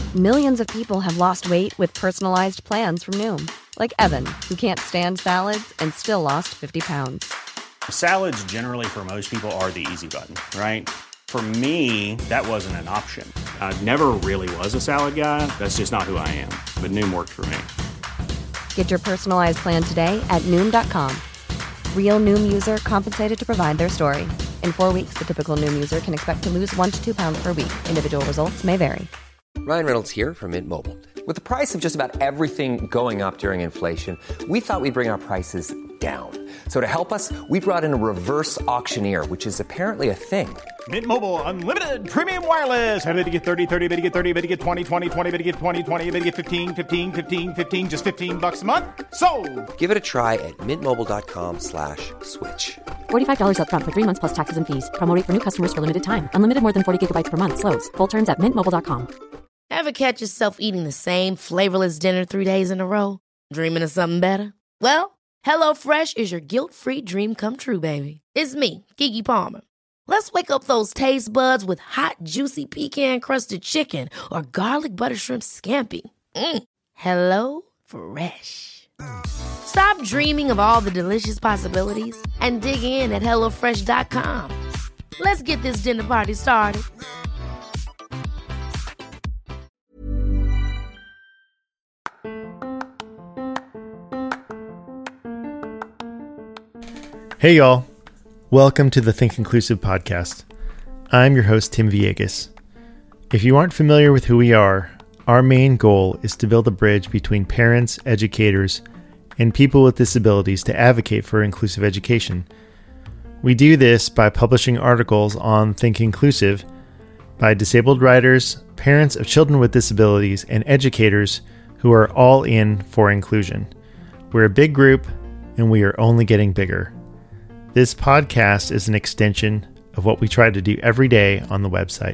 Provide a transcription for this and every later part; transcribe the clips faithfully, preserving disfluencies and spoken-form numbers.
Millions of people have lost weight with personalized plans from Noom. Like Evan, who can't stand salads and still lost fifty pounds. Salads generally for most people are the easy button, right? For me, that wasn't an option. I never really was a salad guy. That's just not who I am. But Noom worked for me. Get your personalized plan today at Noom dot com. Real Noom user compensated to provide their story. In four weeks, the typical Noom user can expect to lose one to two pounds per week. Individual results may vary. Ryan Reynolds here from Mint Mobile. With the price of just about everything going up during inflation, we thought we'd bring our prices down. So to help us, we brought in a reverse auctioneer, which is apparently a thing. Mint Mobile Unlimited Premium Wireless. How to get thirty, thirty, bit to get thirty, bit to get twenty, twenty, twenty, bit to get twenty, twenty, bit to get fifteen, fifteen, fifteen, fifteen, just fifteen bucks a month? Sold! Give it a try at mintmobile.com slash switch. forty-five dollars up front for three months plus taxes and fees. Promo rate for new customers for limited time. Unlimited more than forty gigabytes per month. Slows full terms at mint mobile dot com. Ever catch yourself eating the same flavorless dinner three days in a row? Dreaming of something better? Well, HelloFresh is your guilt-free dream come true, baby. It's me, Keke Palmer. Let's wake up those taste buds with hot, juicy pecan-crusted chicken or garlic butter shrimp scampi. Mm. Hello Fresh. Stop dreaming of all the delicious possibilities and dig in at hello fresh dot com. Let's get this dinner party started. Hey y'all, welcome to the Think Inclusive podcast. I'm your host, Tim Villegas. If you aren't familiar with who we are, our main goal is to build a bridge between parents, educators, and people with disabilities to advocate for inclusive education. We do this by publishing articles on Think Inclusive by disabled writers, parents of children with disabilities, and educators who are all in for inclusion. We're a big group, and we are only getting bigger. This podcast is an extension of what we try to do every day on the website.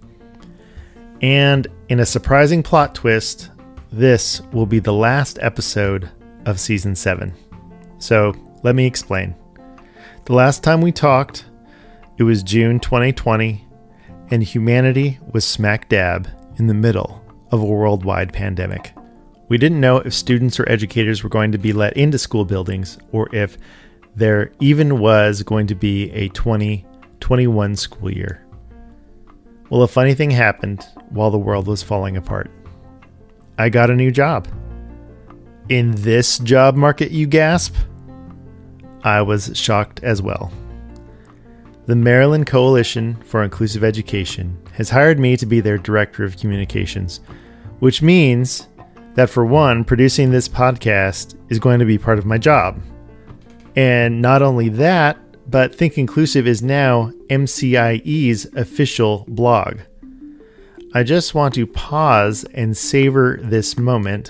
And in a surprising plot twist, this will be the last episode of season seven. So let me explain. The last time we talked, it was June twenty twenty, and humanity was smack dab in the middle of a worldwide pandemic. We didn't know if students or educators were going to be let into school buildings or if there even was going to be a twenty twenty-one school year. Well, a funny thing happened while the world was falling apart. I got a new job. In this job market, you gasp? I was shocked as well. The Maryland Coalition for Inclusive Education has hired me to be their Director of Communications, which means that for one, producing this podcast is going to be part of my job. And not only that, but Think Inclusive is now M C I E's official blog. I just want to pause and savor this moment,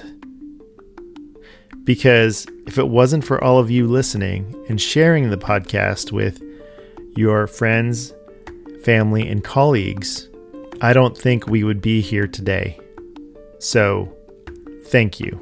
because if it wasn't for all of you listening and sharing the podcast with your friends, family, and colleagues, I don't think we would be here today. So, thank you.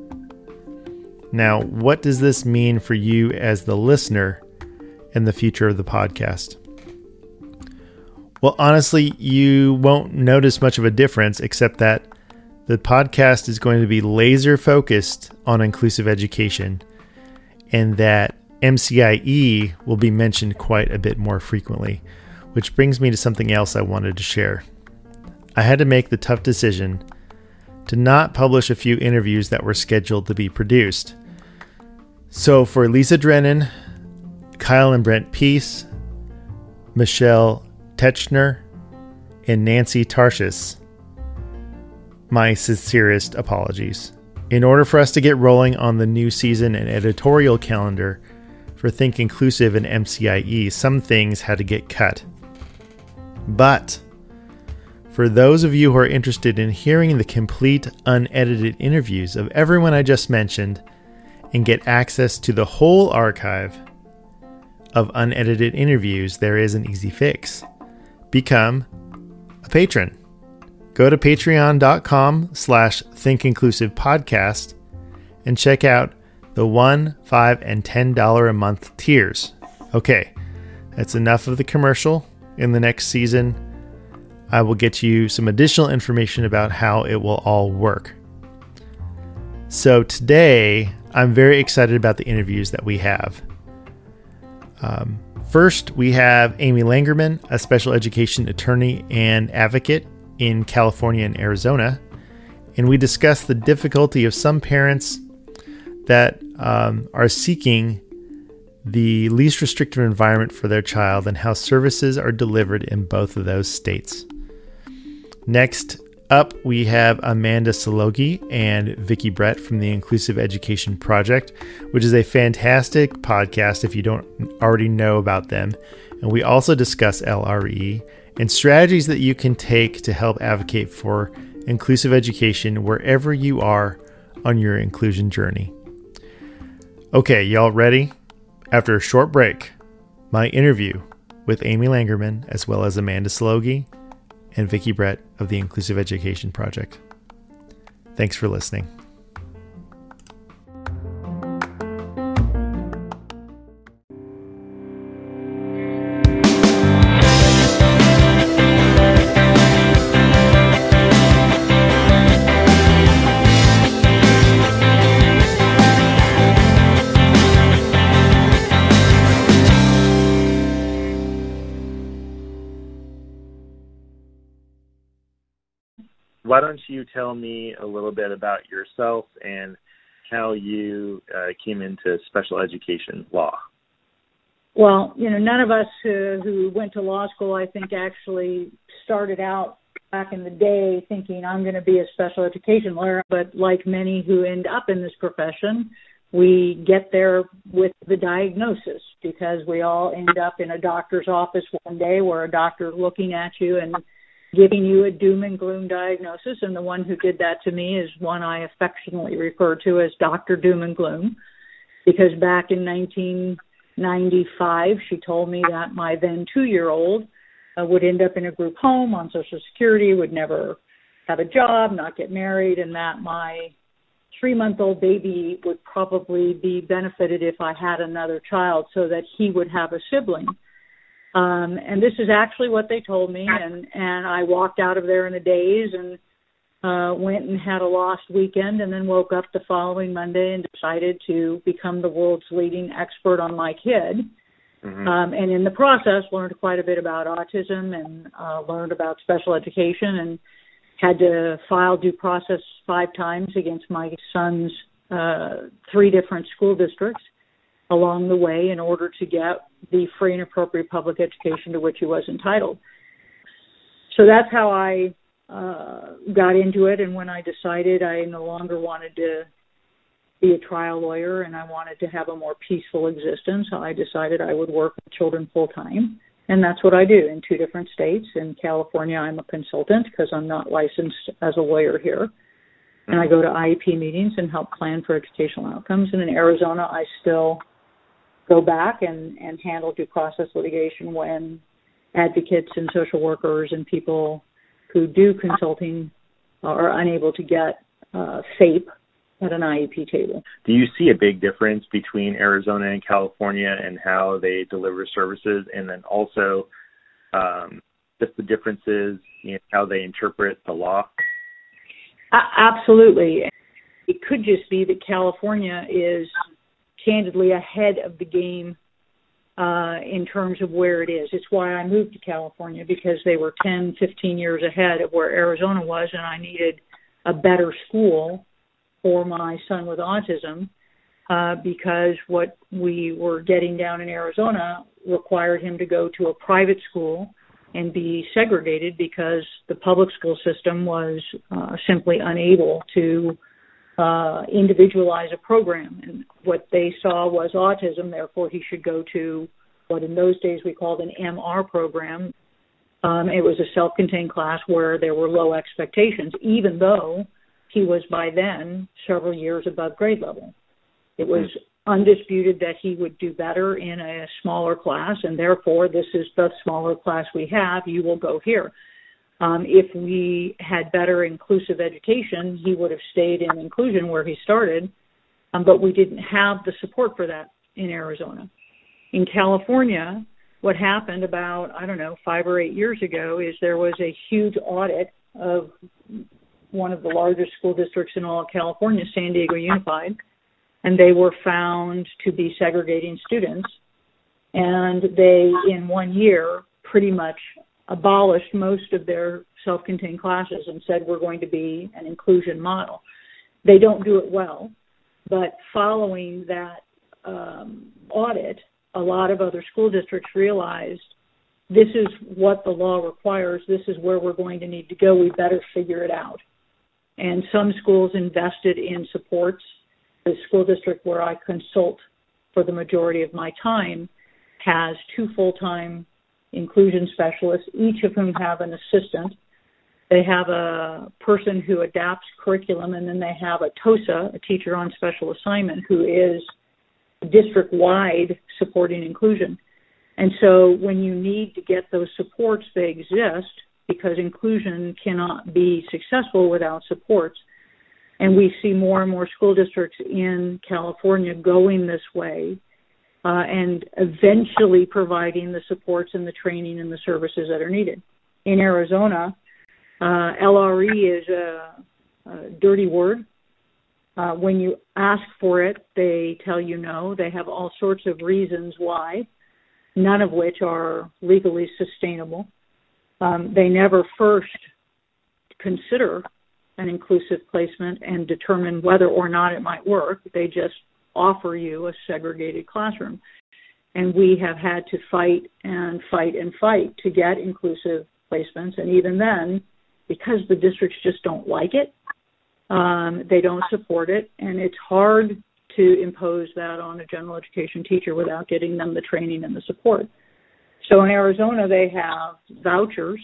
Now, what does this mean for you as the listener and the future of the podcast? Well, honestly, you won't notice much of a difference, except that the podcast is going to be laser focused on inclusive education, and that M C I E will be mentioned quite a bit more frequently, which brings me to something else I wanted to share. I had to make the tough decision to not publish a few interviews that were scheduled to be produced. So for Lisa Drennan, Kyle and Brent Peace, Michelle Techner, and Nancy Tarshis, my sincerest apologies. In order for us to get rolling on the new season and editorial calendar for Think Inclusive and M C I E, some things had to get cut. But for those of you who are interested in hearing the complete unedited interviews of everyone I just mentioned and get access to the whole archive of unedited interviews, there is an easy fix. Become a patron. Go to patreon.com slash thinkinclusivepodcast and check out the one, five, and ten dollars a month tiers. Okay, that's enough of the commercial. In the next season, I will get you some additional information about how it will all work. So today, I'm very excited about the interviews that we have. Um, first, we have Amy Langerman, a special education attorney and advocate in California and Arizona. And we discuss the difficulty of some parents that um, are seeking the least restrictive environment for their child and how services are delivered in both of those states. Next up, we have Amanda Salogi and Vicki Brett from the Inclusive Education Project, which is a fantastic podcast if you don't already know about them. And we also discuss L R E and strategies that you can take to help advocate for inclusive education wherever you are on your inclusion journey. Okay, y'all ready? After a short break, my interview with Amy Langerman as well as Amanda Salogi and Vicki Brett of the Inclusive Education Project. Thanks for listening. Why don't you tell me a little bit about yourself and how you uh, came into special education law? Well, you know, none of us uh, who went to law school, I think, actually started out back in the day thinking I'm going to be a special education lawyer. But like many who end up in this profession, we get there with the diagnosis because we all end up in a doctor's office one day where a doctor is looking at you and giving you a doom and gloom diagnosis, and the one who did that to me is one I affectionately refer to as Doctor Doom and Gloom, because back in nineteen ninety-five, she told me that my then two-year-old uh, would end up in a group home on Social Security, would never have a job, not get married, and that my three-month-old baby would probably be benefited if I had another child so that he would have a sibling. Um, and this is actually what they told me, and, and I walked out of there in a daze and uh, went and had a lost weekend and then woke up the following Monday and decided to become the world's leading expert on my kid. Mm-hmm. Um, and in the process, learned quite a bit about autism and uh, learned about special education and had to file due process five times against my son's uh, three different school districts along the way in order to get the free and appropriate public education to which he was entitled. So that's how I uh, got into it, and when I decided I no longer wanted to be a trial lawyer and I wanted to have a more peaceful existence, I decided I would work with children full-time, and that's what I do in two different states. In California, I'm a consultant because I'm not licensed as a lawyer here, and I go to I E P meetings and help plan for educational outcomes, and in Arizona, I still go back and, and handle due process litigation when advocates and social workers and people who do consulting are unable to get uh, F A P E at an I E P table. Do you see a big difference between Arizona and California and how they deliver services, and then also um, just the differences in how they interpret the law? Uh, absolutely. It could just be that California is candidly ahead of the game uh, in terms of where it is. It's why I moved to California, because they were ten, fifteen years ahead of where Arizona was, and I needed a better school for my son with autism uh, because what we were getting down in Arizona required him to go to a private school and be segregated because the public school system was uh, simply unable to Uh, individualize a program. And what they saw was autism, therefore he should go to what in those days we called an M R program. Um, it was a self-contained class where there were low expectations, even though he was by then several years above grade level. It was undisputed that he would do better in a smaller class, and therefore this is the smaller class we have, you will go here. Um, if we had better inclusive education, he would have stayed in inclusion where he started, um, but we didn't have the support for that in Arizona. In California, what happened about, I don't know, five or eight years ago is there was a huge audit of one of the largest school districts in all of California, San Diego Unified, and they were found to be segregating students. And they, in one year, pretty much abolished most of their self-contained classes and said we're going to be an inclusion model. They don't do it well, but following that um, audit, a lot of other school districts realized this is what the law requires, this is where we're going to need to go, we better figure it out. And some schools invested in supports. The school district where I consult for the majority of my time has two full-time inclusion specialists, each of whom have an assistant. They have a person who adapts curriculum, and then they have a TOSA, a teacher on special assignment, who is district-wide supporting inclusion. And so when you need to get those supports, they exist because inclusion cannot be successful without supports. And we see more and more school districts in California going this way uh, and eventually providing the supports and the training and the services that are needed. In Arizona, uh, L R E is a, a dirty word. Uh, when you ask for it, they tell you no. They have all sorts of reasons why, none of which are legally sustainable. Um, they never first consider an inclusive placement and determine whether or not it might work. They just offer you a segregated classroom. And we have had to fight and fight and fight to get inclusive placements. And even then, because the districts just don't like it, um, they don't support it. And it's hard to impose that on a general education teacher without getting them the training and the support. So in Arizona, they have vouchers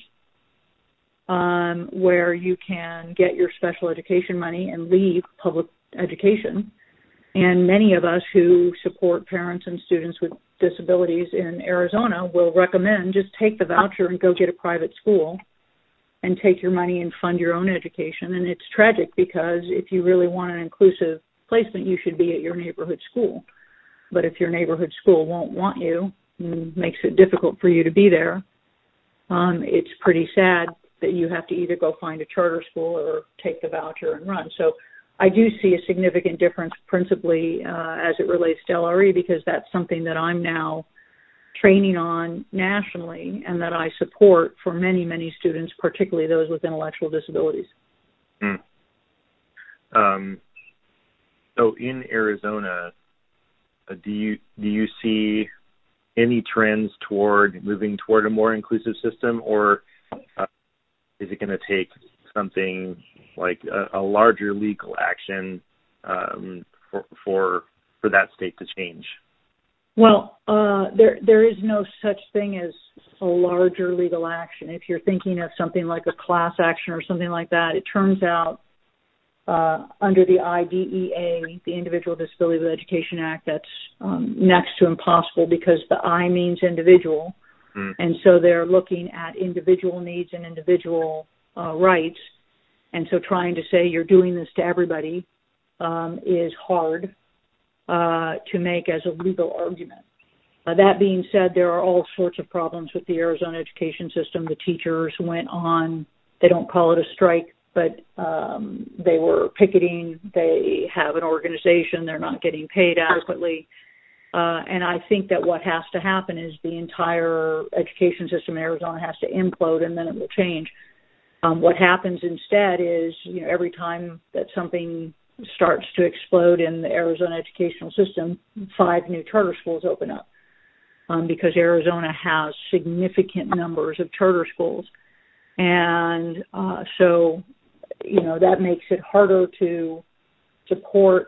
um, where you can get your special education money and leave public education. And many of us who support parents and students with disabilities in Arizona will recommend just take the voucher and go get a private school and take your money and fund your own education. And it's tragic because if you really want an inclusive placement, you should be at your neighborhood school. But if your neighborhood school won't want you, and makes it difficult for you to be there, um, it's pretty sad that you have to either go find a charter school or take the voucher and run. So I do see a significant difference principally uh, as it relates to L R E because that's something that I'm now training on nationally and that I support for many, many students, particularly those with intellectual disabilities. Mm. Um, so in Arizona, uh, do you do you see any trends toward moving toward a more inclusive system, or uh, is it going to take something like a, a larger legal action um, for, for for that state to change? Well, uh, there there is no such thing as a larger legal action. If you're thinking of something like a class action or something like that, it turns out uh, under the I D E A, the Individual Disability Education Act, that's um, next to impossible because the I means individual. Mm. And so they're looking at individual needs and individual uh, rights. And so trying to say you're doing this to everybody um, is hard uh, to make as a legal argument. Uh, that being said, there are all sorts of problems with the Arizona education system. The teachers went on, they don't call it a strike, but um, they were picketing. They have an organization. They're not getting paid adequately. Uh, and I think that what has to happen is the entire education system in Arizona has to implode, and then it will change. Um, what happens instead is, you know, every time that something starts to explode in the Arizona educational system, five new charter schools open up um, because Arizona has significant numbers of charter schools. And uh, so, you know, that makes it harder to support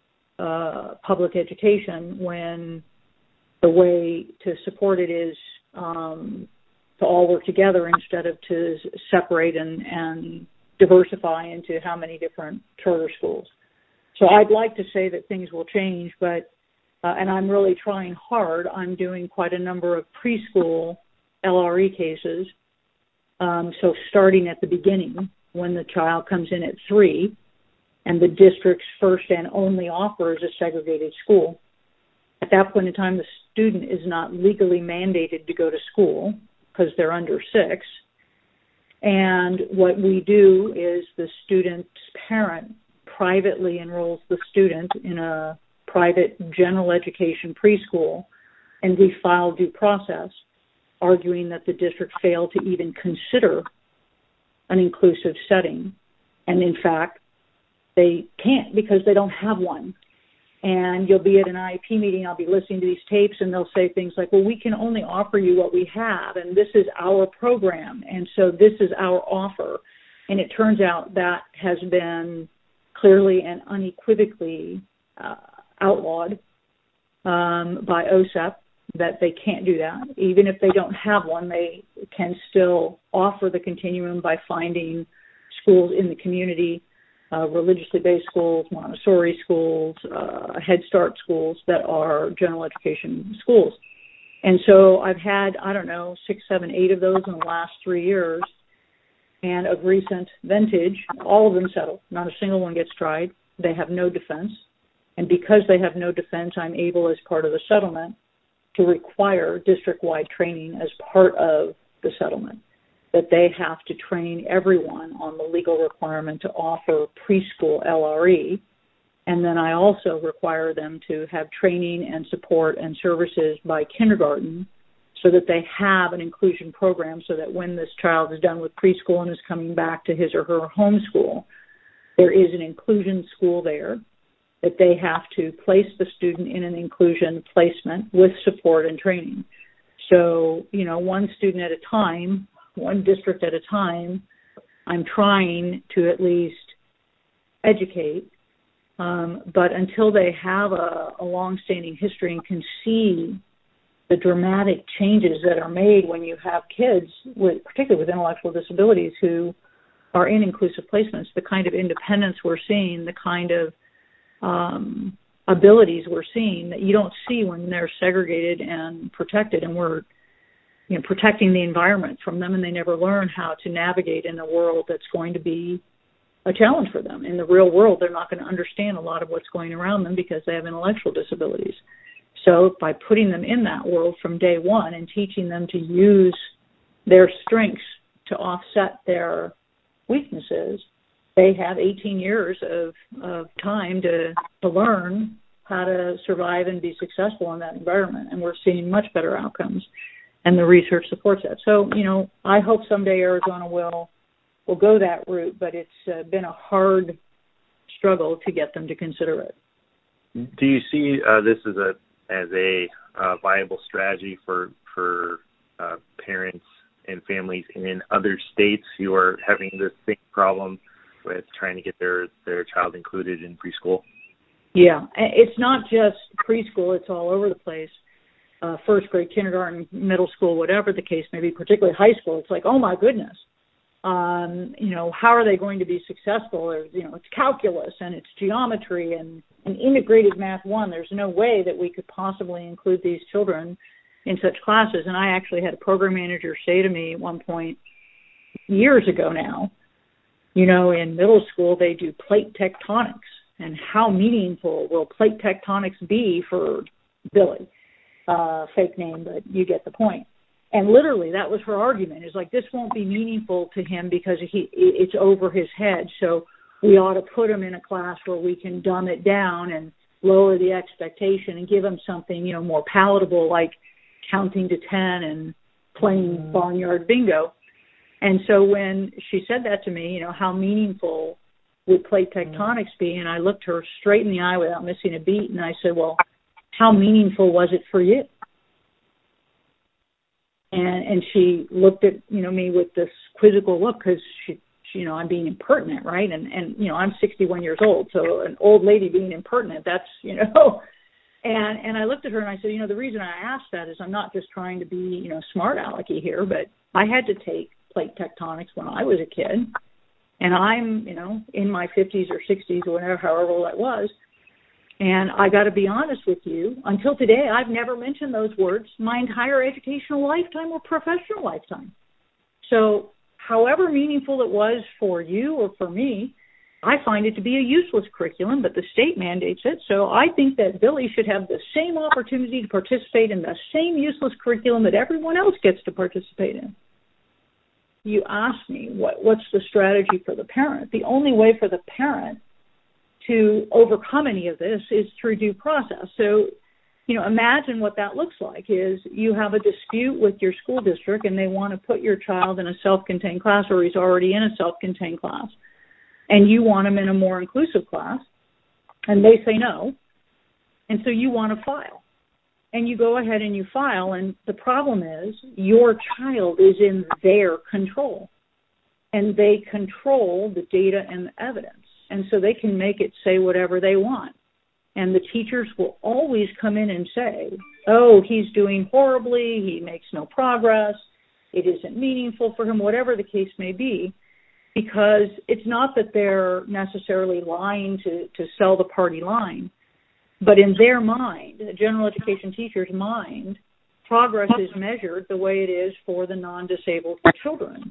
uh, public education when the way to support it is um, to all work together instead of to separate and, and diversify into how many different charter schools. So I'd like to say that things will change, but, uh, and I'm really trying hard. I'm doing quite a number of preschool L R E cases. Um, so starting at the beginning, when the child comes in at three, and the district's first and only offer is a segregated school. At that point in time, the, student is not legally mandated to go to school because they're under six. And what we do is the student's parent privately enrolls the student in a private general education preschool, and we file due process, arguing that the district failed to even consider an inclusive setting. And in fact, they can't because they don't have one. And you'll be at an I E P meeting, I'll be listening to these tapes, and they'll say things like, well, we can only offer you what we have, and this is our program, and so this is our offer. And it turns out that has been clearly and unequivocally uh, outlawed um, by O S E P, that they can't do that. Even if they don't have one, they can still offer the continuum by finding schools in the community, uh, religiously based schools, Montessori schools, uh, Head Start schools that are general education schools. And so I've had, I don't know, six, seven, eight of those in the last three years. And of recent vintage, all of them settle. Not a single one gets tried. They have no defense. And because they have no defense, I'm able, as part of the settlement, to require district-wide training as part of the settlement, that they have to train everyone on the legal requirement to offer preschool L R E. And then I also require them to have training and support and services by kindergarten, so that they have an inclusion program, so that when this child is done with preschool and is coming back to his or her home school, there is an inclusion school there, that they have to place the student in an inclusion placement with support and training. So, you know, one student at a time, one district at a time, I'm trying to at least educate. Um, but until they have a, a long-standing history and can see the dramatic changes that are made when you have kids, with, particularly with intellectual disabilities, who are in inclusive placements, the kind of independence we're seeing, the kind of um, abilities we're seeing that you don't see when they're segregated and protected, and we're you know, protecting the environment from them, and they never learn how to navigate in a world that's going to be a challenge for them. In the real world, they're not going to understand a lot of what's going around them because they have intellectual disabilities. So by putting them in that world from day one and teaching them to use their strengths to offset their weaknesses, they have eighteen years of, of time to, to learn how to survive and be successful in that environment. And we're seeing much better outcomes, and the research supports that. So, you know, I hope someday Arizona will will go that route, but it's uh, been a hard struggle to get them to consider it. Do you see uh, this as a as a uh, viable strategy for for uh, parents and families in other states who are having this same problem with trying to get their, their child included in preschool? Yeah, it's not just preschool, it's all over the place. Uh, first grade, kindergarten, middle school, whatever the case may be, particularly high school, it's like, oh my goodness. Um, you know, how are they going to be successful? Or, you know, it's calculus and it's geometry and, and integrated math one. There's no way that we could possibly include these children in such classes. And I actually had a program manager say to me at one point, years ago now, you know, in middle school they do plate tectonics. And how meaningful will plate tectonics be for Billy? Uh, fake name, but you get the point. And literally, that was her argument. It's like, this won't be meaningful to him because he it's over his head. So we ought to put him in a class where we can dumb it down and lower the expectation and give him something, you know, more palatable, like counting to ten and playing mm. barnyard bingo. And so when she said that to me, you know, how meaningful would plate tectonics be? And I looked her straight in the eye without missing a beat, and I said, well, how meaningful was it for you? And and she looked at, you know, me with this quizzical look because she, she, you know, I'm being impertinent, right? And, and, you know, I'm sixty-one years old, so an old lady being impertinent, that's, you know. And and I looked at her and I said, you know, the reason I asked that is I'm not just trying to be, you know, smart alecky here, but I had to take plate tectonics when I was a kid. And I'm, you know, in my fifties or sixties or whatever, however old I was. And I got to be honest with you, until today, I've never mentioned those words my entire educational lifetime or professional lifetime. So however meaningful it was for you or for me, I find it to be a useless curriculum, but the state mandates it. So I think that Billy should have the same opportunity to participate in the same useless curriculum that everyone else gets to participate in. You ask me, what, what's the strategy for the parent? The only way for the parent to overcome any of this is through due process. So, you know, imagine what that looks like is you have a dispute with your school district and they want to put your child in a self-contained class, or he's already in a self-contained class, and you want him in a more inclusive class, and they say no, and so you want to file. And you go ahead and you file, and the problem is your child is in their control, and they control the data and the evidence, and so they can make it say whatever they want. And the teachers will always come in and say, oh, he's doing horribly, he makes no progress, it isn't meaningful for him, whatever the case may be, because it's not that they're necessarily lying to, to sell the party line, but in their mind, a general education teacher's mind, progress is measured the way it is for the non-disabled children.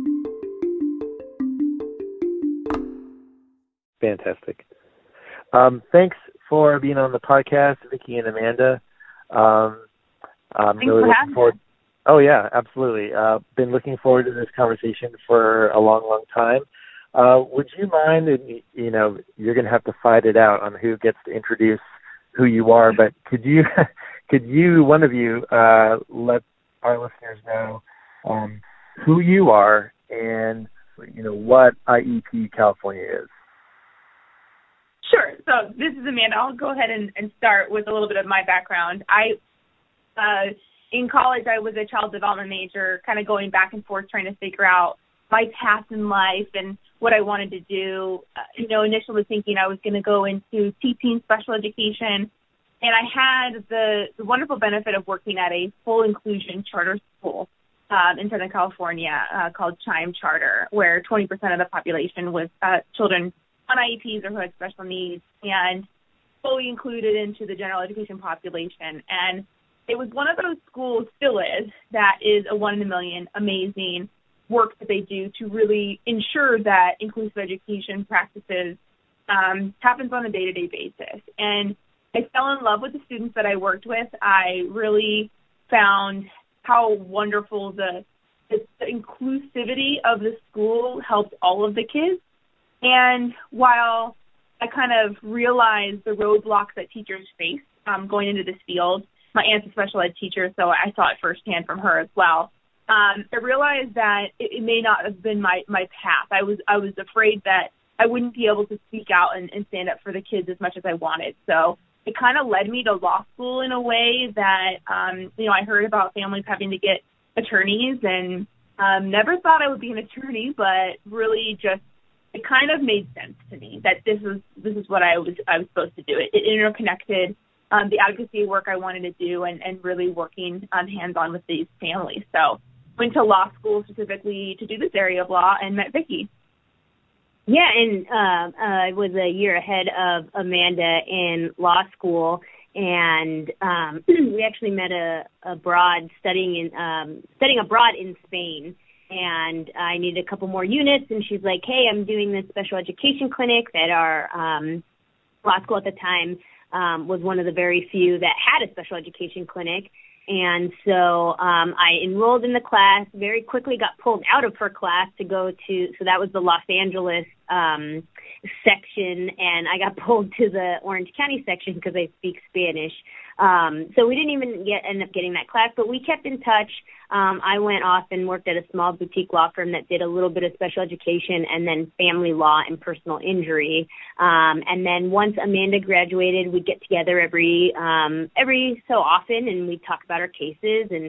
Fantastic. Um, thanks for being on the podcast, Vicki and Amanda. Um, I'm thanks really for looking having forward. us. Oh yeah, absolutely. Uh, been looking forward to this conversation for a long, long time. Uh, would you mind? You know, you're going to have to fight it out on who gets to introduce who you are, but could you, could you, one of you, uh, let our listeners know um, who you are and you know what I E P California is? Sure. So this is Amanda. I'll go ahead and, and start with a little bit of my background. I, uh, in college, I was a child development major, kind of going back and forth trying to figure out my path in life and what I wanted to do. Uh, you know, initially thinking I was going to go into teaching special education, and I had the, the wonderful benefit of working at a full inclusion charter school um, in Southern California uh, called Chime Charter, where twenty percent of the population was uh, children on I E Ps or who had special needs, and fully included into the general education population. And it was one of those schools, still is, that is a one in a million amazing work that they do to really ensure that inclusive education practices um, happens on a day-to-day basis. And I fell in love with the students that I worked with. I really found how wonderful the, the, the inclusivity of the school helped all of the kids. And while I kind of realized the roadblocks that teachers face um, going into this field, my aunt's a special ed teacher, so I saw it firsthand from her as well. Um, I realized that it, it may not have been my, my path. I was I was afraid that I wouldn't be able to speak out and, and stand up for the kids as much as I wanted. So it kind of led me to law school in a way that, um, you know, I heard about families having to get attorneys, and um, never thought I would be an attorney, but really just it kind of made sense to me that this is this is what I was I was supposed to do. It, it interconnected um, the advocacy work I wanted to do and, and really working um, hands-on with these families. So went to law school specifically to do this area of law and met Vicki. Yeah, and uh, I was a year ahead of Amanda in law school, and um, we actually met a, abroad studying in um, studying abroad in Spain. And I needed a couple more units, and she's like, hey, I'm doing this special education clinic that our um, law school at the time um, was one of the very few that had a special education clinic. And so um, I enrolled in the class, very quickly got pulled out of her class to go to, so that was the Los Angeles um, section, and I got pulled to the Orange County section because I speak Spanish. Um, so we didn't even get, end up getting that class, but we kept in touch. Um, I went off and worked at a small boutique law firm that did a little bit of special education and then family law and personal injury. Um, and then once Amanda graduated, we'd get together every um, every so often, and we'd talk about our cases and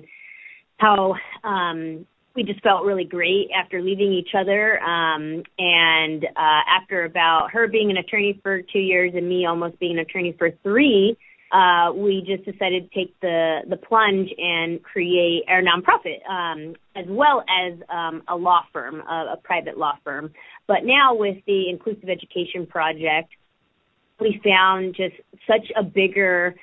how um, we just felt really great after leaving each other. Um, and uh, after about her being an attorney for two years and me almost being an attorney for three, Uh, we just decided to take the, the plunge and create our nonprofit, um, as well as um, a law firm, a, a private law firm. But now with the Inclusive Education Project, we found just such a bigger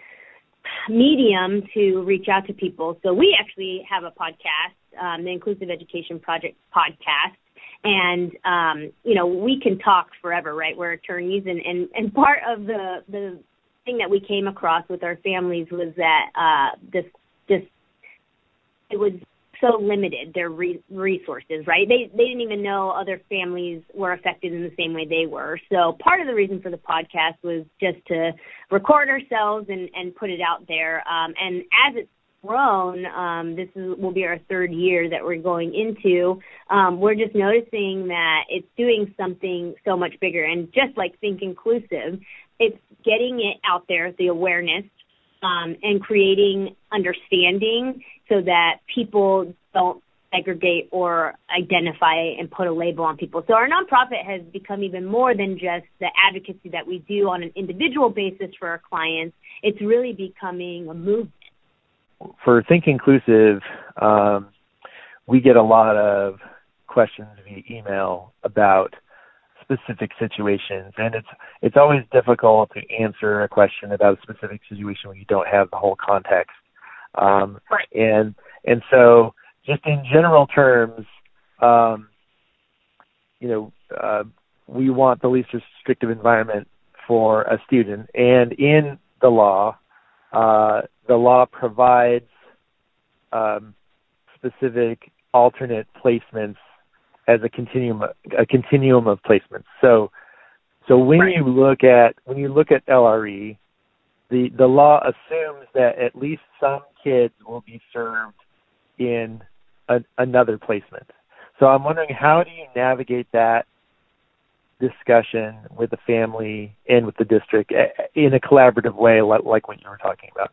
medium to reach out to people. So we actually have a podcast, um, the Inclusive Education Project podcast, And, um, you know, we can talk forever, right? We're attorneys. And, and, and part of the, the thing that we came across with our families was that uh, this, this, it was so limited, their re- resources, right? They, they didn't even know other families were affected in the same way they were. So part of the reason for the podcast was just to record ourselves and, and put it out there. Um, and as it's grown, um, this is, will be our third year that we're going into, um, we're just noticing that it's doing something so much bigger. And just like Think Inclusive, it's getting it out there, the awareness, um, and creating understanding so that people don't segregate or identify and put a label on people. So our nonprofit has become even more than just the advocacy that we do on an individual basis for our clients. It's really becoming a movement. For Think Inclusive, um, we get a lot of questions via email about specific situations, and it's it's always difficult to answer a question about a specific situation when you don't have the whole context. Um, right. And and so, just in general terms, um, you know, uh, we want the least restrictive environment for a student, and in the law. Uh, the law provides um, specific alternate placements as a continuum, a continuum of placements. So, so when right. you look at when you look at L R E, the the law assumes that at least some kids will be served in a, another placement. So I'm wondering, how do you navigate that discussion with the family and with the district in a collaborative way, like what you were talking about?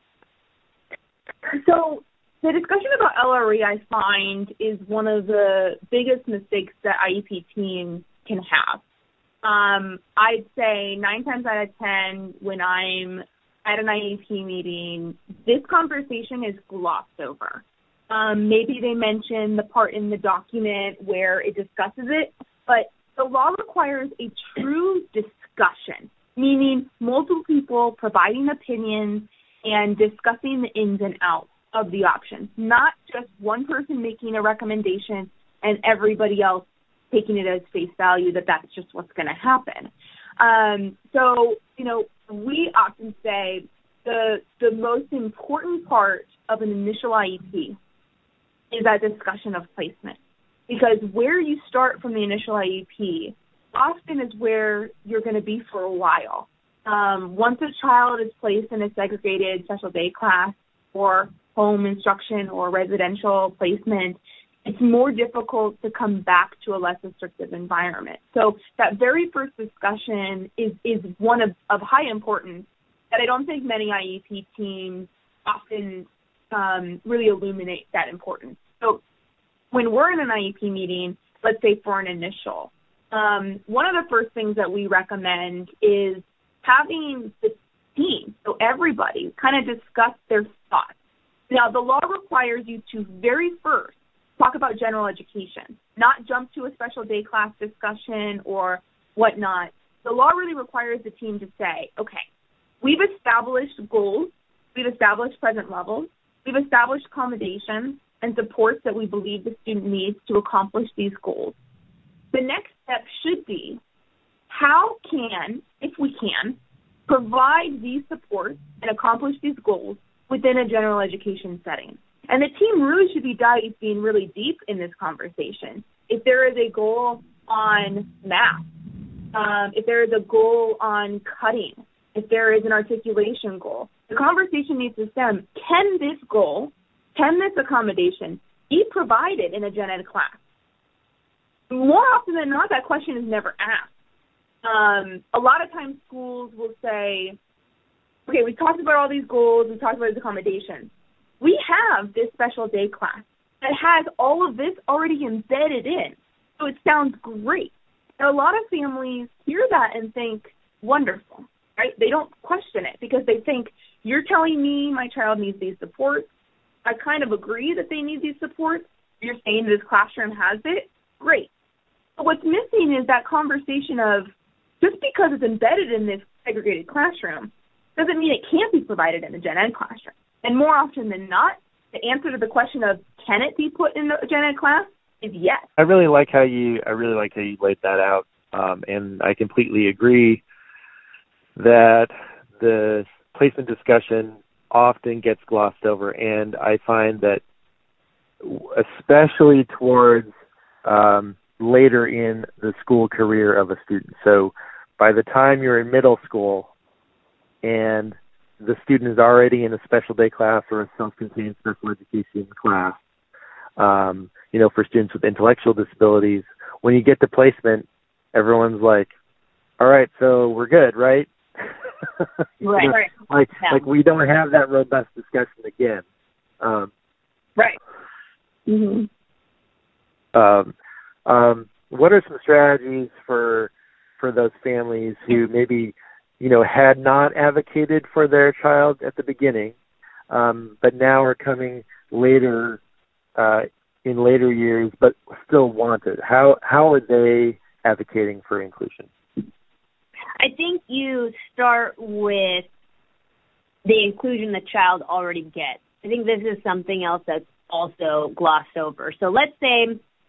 So the discussion about L R E, I find, is one of the biggest mistakes that I E P teams can have. Um, I'd say nine times out of ten, when I'm at an I E P meeting, this conversation is glossed over. Um, maybe they mention the part in the document where it discusses it, but the law requires a true discussion, meaning multiple people providing opinions and discussing the ins and outs of the options, not just one person making a recommendation and everybody else taking it as face value that that's just what's going to happen. Um, so, you know, we often say the the most important part of an initial I E P is that discussion of placement. Because where you start from the initial I E P often is where you're going to be for a while. Um, once a child is placed in a segregated special day class or home instruction or residential placement, it's more difficult to come back to a less restrictive environment. So that very first discussion is, is one of, of high importance that I don't think many I E P teams often um, really illuminate that importance. So when we're in an I E P meeting, let's say for an initial, um, one of the first things that we recommend is having the team, so everybody, kind of discuss their thoughts. Now, the law requires you to very first talk about general education, not jump to a special day class discussion or whatnot. The law really requires the team to say, okay, we've established goals, we've established present levels, we've established accommodations and supports that we believe the student needs to accomplish these goals. The next step should be, how can, if we can, provide these supports and accomplish these goals within a general education setting? And the team really should be diving really deep in this conversation. If there is a goal on math, um, if there is a goal on cutting, if there is an articulation goal, the conversation needs to stem, can this goal, can this accommodation be provided in a gen ed class? More often than not, that question is never asked. Um, a lot of times schools will say, okay, we talked about all these goals, we talked about these accommodations. We have this special day class that has all of this already embedded in, so it sounds great. And a lot of families hear that and think, wonderful, right? They don't question it because they think, you're telling me my child needs these supports. I kind of agree that they need these supports. You're saying this classroom has it. Great. But what's missing is that conversation of, just because it's embedded in this segregated classroom doesn't mean it can't be provided in the gen ed classroom. And more often than not, the answer to the question of, can it be put in the gen ed class, is yes. I really like how you I really like how you laid that out, um, and I completely agree that the placement discussion often gets glossed over, and I find that especially towards um, later in the school career of a student. So by the time you're in middle school and the student is already in a special day class or a self-contained special education class, um, you know, for students with intellectual disabilities, when you get to placement, everyone's like, all right, so we're good, right? Right. You know, right. Like, Yeah. like we don't have that robust discussion again. Um, Right. Mm-hmm. Um, um, what are some strategies for for those families who maybe, you know, had not advocated for their child at the beginning, um, but now are coming later uh, in later years, but still want it? How how are they advocating for inclusion? I think you start with the inclusion the child already gets. I think this is something else that's also glossed over. So let's say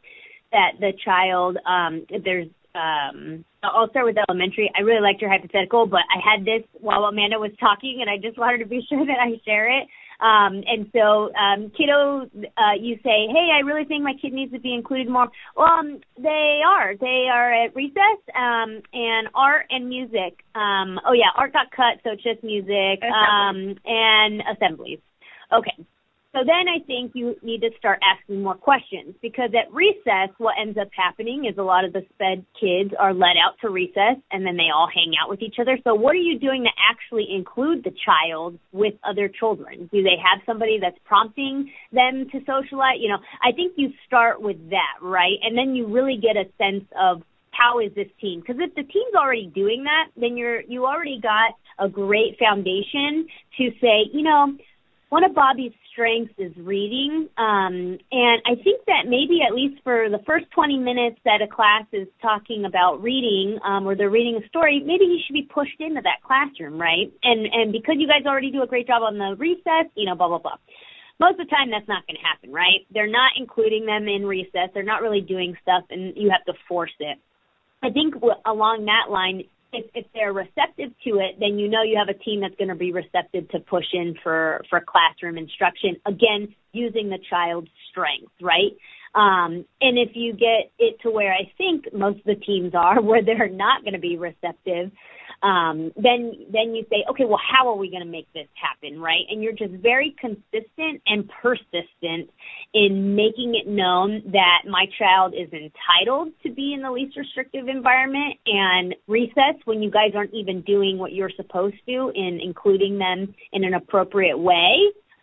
that the child, um, there's, um, I'll start with elementary. I really liked your hypothetical, but I had this while Amanda was talking, and I just wanted to be sure that I share it. Um, and so, um, kiddo, uh, you say, hey, I really think my kid needs to be included more. Well, um, they are. They are at recess, um, and art and music. Um, oh, yeah, art got cut, so it's just music, um, and assemblies. Okay. So then I think you need to start asking more questions, because at recess, what ends up happening is a lot of the SPED kids are let out to recess, and then they all hang out with each other. So what are you doing to actually include the child with other children? Do they have somebody that's prompting them to socialize? You know, I think you start with that, right? And then you really get a sense of how is this team? Because if the team's already doing that, then you're you already got a great foundation to say, you know, one of Bobby's strengths is reading, um, and I think that maybe at least for the first twenty minutes that a class is talking about reading, um, or they're reading a story, maybe he should be pushed into that classroom, right? And and because you guys already do a great job on the recess, you know, blah, blah, blah. Most of the time that's not going to happen, right? They're not including them in recess. They're not really doing stuff, and you have to force it. I think w- along that line, If, if they're receptive to it, then you know you have a team that's going to be receptive to push in for, for classroom instruction, again, using the child's strengths, right? Um, and if you get it to where I think most of the teams are, where they're not going to be receptive, um, then then you say, okay, well, how are we going to make this happen, right? And you're just very consistent and persistent in making it known that my child is entitled to be in the least restrictive environment, and recess, when you guys aren't even doing what you're supposed to in including them in an appropriate way,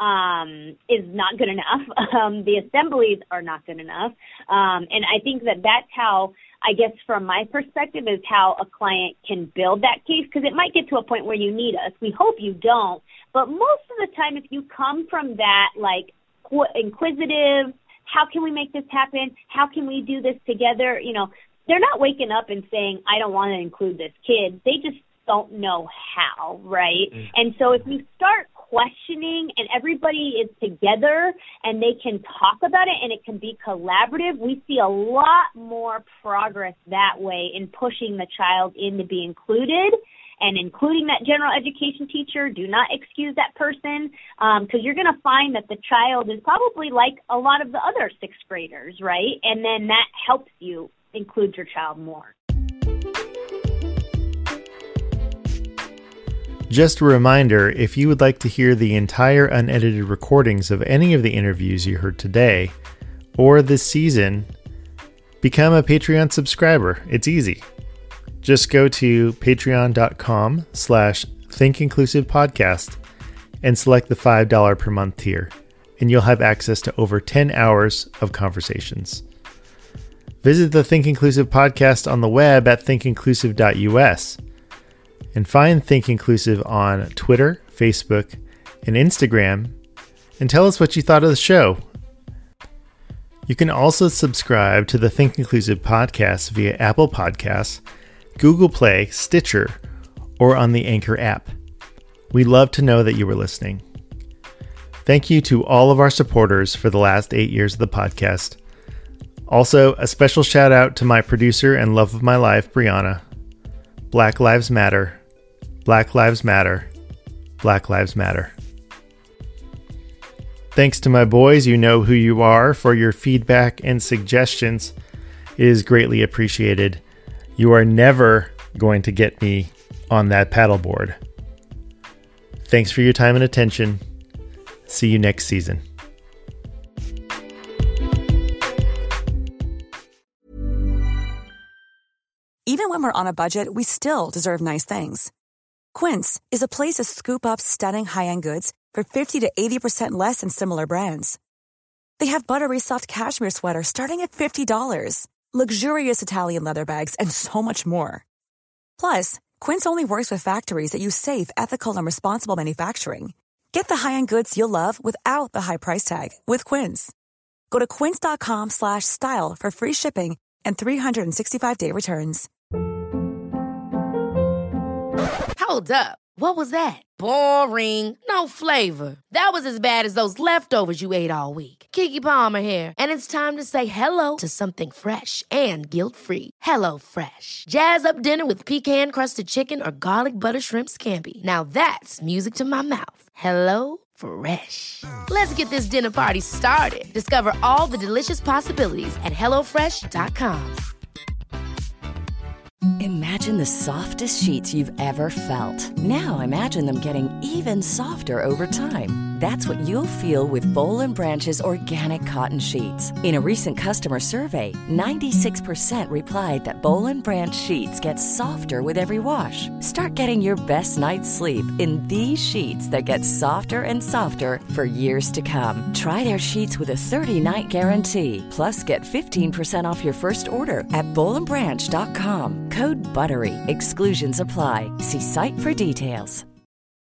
um, is not good enough. Um, the assemblies are not good enough. Um, and I think that that's how, I guess from my perspective, is how a client can build that case, because it might get to a point where you need us. We hope you don't. But most of the time, if you come from that, like, inquisitive, how can we make this happen? How can we do this together? You know, they're not waking up and saying, I don't want to include this kid. They just don't know how, right? Mm-hmm. And so if you start questioning and everybody is together and they can talk about it and it can be collaborative, we see a lot more progress that way in pushing the child in to be included and including that general education teacher. Do not excuse that person, because um, you're going to find that the child is probably like a lot of the other sixth graders, right? And then that helps you include your child more. Just a reminder, if you would like to hear the entire unedited recordings of any of the interviews you heard today or this season, become a Patreon subscriber. It's easy. Just go to patreon.com slash thinkinclusivepodcast and select the five dollars per month tier, and you'll have access to over ten hours of conversations. Visit the Think Inclusive podcast on the web at think inclusive dot u s and find Think Inclusive on Twitter, Facebook, and Instagram, and tell us what you thought of the show. You can also subscribe to the Think Inclusive podcast via Apple Podcasts, Google Play, Stitcher, or on the Anchor app. We'd love to know that you were listening. Thank you to all of our supporters for the last eight years of the podcast. Also, a special shout out to my producer and love of my life, Brianna. Black Lives Matter. Black Lives Matter. Black Lives Matter. Thanks to my boys, you know who you are, for your feedback and suggestions. It is greatly appreciated. You are never going to get me on that paddleboard. Thanks for your time and attention. See you next season. Even when we're on a budget, we still deserve nice things. Quince is a place to scoop up stunning high-end goods for fifty to eighty percent less than similar brands. They have buttery soft cashmere sweaters starting at fifty dollars, luxurious Italian leather bags, and so much more. Plus, Quince only works with factories that use safe, ethical, and responsible manufacturing. Get the high-end goods you'll love without the high price tag with Quince. Go to quince.com slash style for free shipping and three sixty-five day returns. Hold up. What was that? Boring. No flavor. That was as bad as those leftovers you ate all week. Keke Palmer here, and it's time to say hello to something fresh and guilt-free. Hello Fresh. Jazz up dinner with pecan-crusted chicken or garlic butter shrimp scampi. Now that's music to my mouth. Hello Fresh. Let's get this dinner party started. Discover all the delicious possibilities at hello fresh dot com. Imagine the softest sheets you've ever felt. Now imagine them getting even softer over time. That's what you'll feel with Boll and Branch's organic cotton sheets. In a recent customer survey, ninety-six percent replied that Boll and Branch sheets get softer with every wash. Start getting your best night's sleep in these sheets that get softer and softer for years to come. Try their sheets with a thirty-night guarantee. Plus, get fifteen percent off your first order at boll and branch dot com. Code BUTTERY. Exclusions apply. See site for details.